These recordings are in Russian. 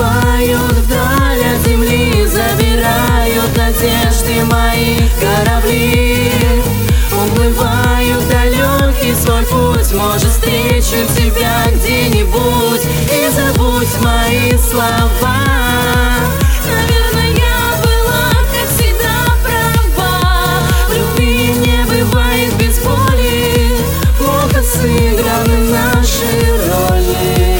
Уплывают вдаль от земли, забирают надежды мои корабли. Уплывают далекий свой путь, может, встречу тебя где-нибудь. И забудь мои слова. Наверное, я была, как всегда, права. В любви не бывает без боли, плохо сыграны наши роли.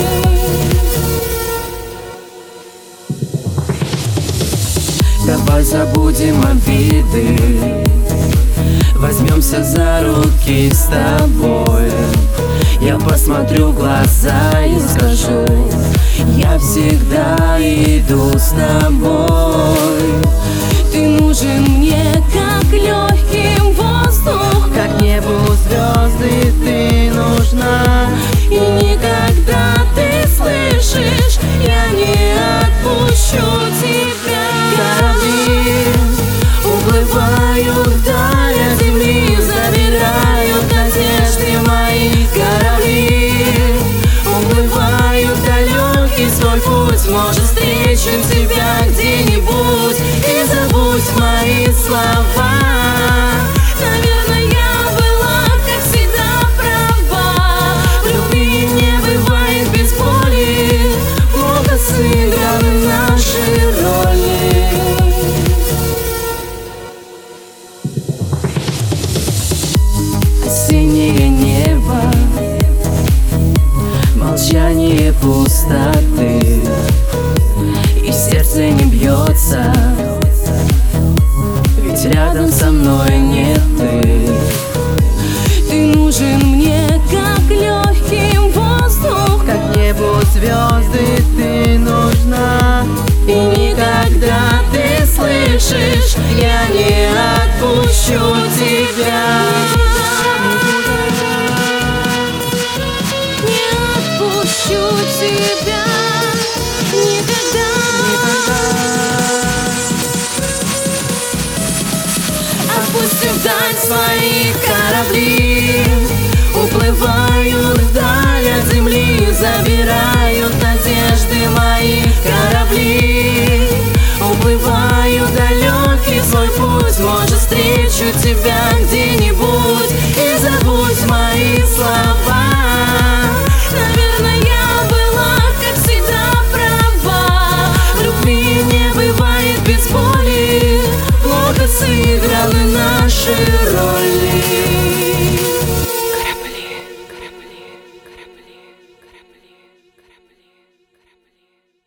Давай забудем обиды, возьмемся за руки с тобой. Я посмотрю в глаза и скажу: я всегда иду с тобой. Ты нужен мне, как легкий воздух, как небу звезды ты нужна. И никогда, ты слышишь, я не отпущу тебя. Корабли уплывают вдаль от земли, забирают надежды мои корабли. Уплывают в далекий свой путь, может, встречу тебя где-нибудь. И забудь мои слова. Наверное, я была, как всегда, права. В любви не бывает без боли, плохо сыграны наши роли. Осеннее небо, молчание пустоты, и сердце не бьется, ведь рядом со мной нет ты. Ты нужен мне, как легкий воздух, как небу звезды ты нужна. И никогда, ты слышишь, я не отпущу тебя. Тебя никогда. Отпусти вдаль свои корабли, уплывают вдаль от земли, забирают надежды мои корабли. Уплывают далекий свой путь, может, встречу тебя где-нибудь. И забудь мои слова. Наверное, я была, как всегда, права. В любви не бывает без боли, плохо сыграны наши роли.